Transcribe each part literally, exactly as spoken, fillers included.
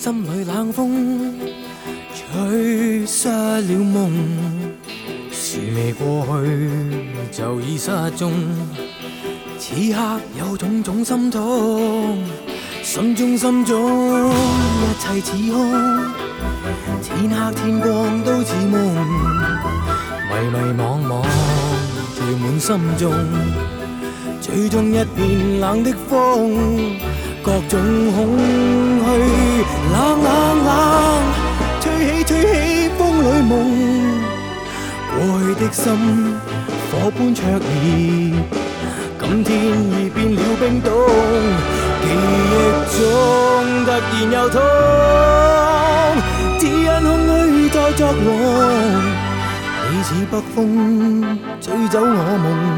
心里冷风吹失了梦，事未过去就已失踪。此刻有種種心痛，心中心中一切似空，天黑天光都似夢，迷迷惘惘聚滿心中，最終一片冷的風，各種空虛冷冷冷，吹起吹起風裏夢，過去的心火般灼熱，今天已變了冰凍，記憶中突然又痛，只因空虛在作弄，你似北風吹走我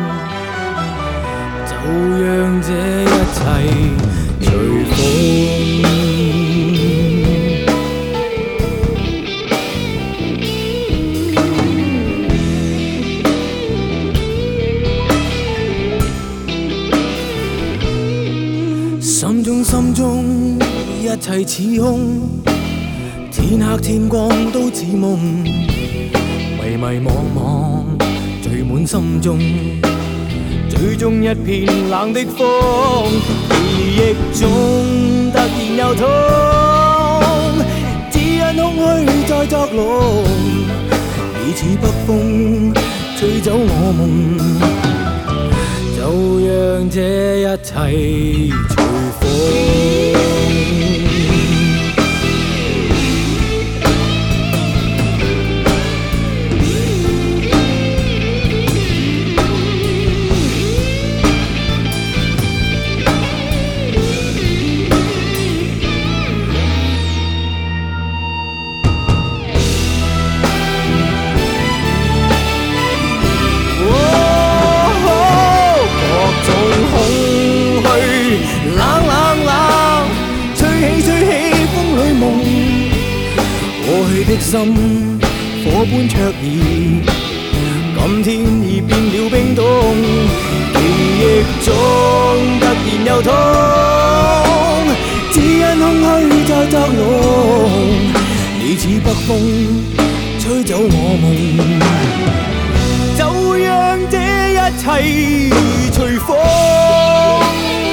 夢，就讓這一切隨風。心中心中一切似空，天黑天光都似夢，迷迷惘惘聚滿心中，最終一片冷的風，記憶中突然又痛，只因空虛在作弄，你似北風吹走我夢，就讓這一切隨風。的心火般灼熱，今天已變了冰凍，記憶中突然又痛，只因空虛在作弄，你似北風吹走我夢，就讓這一切隨風。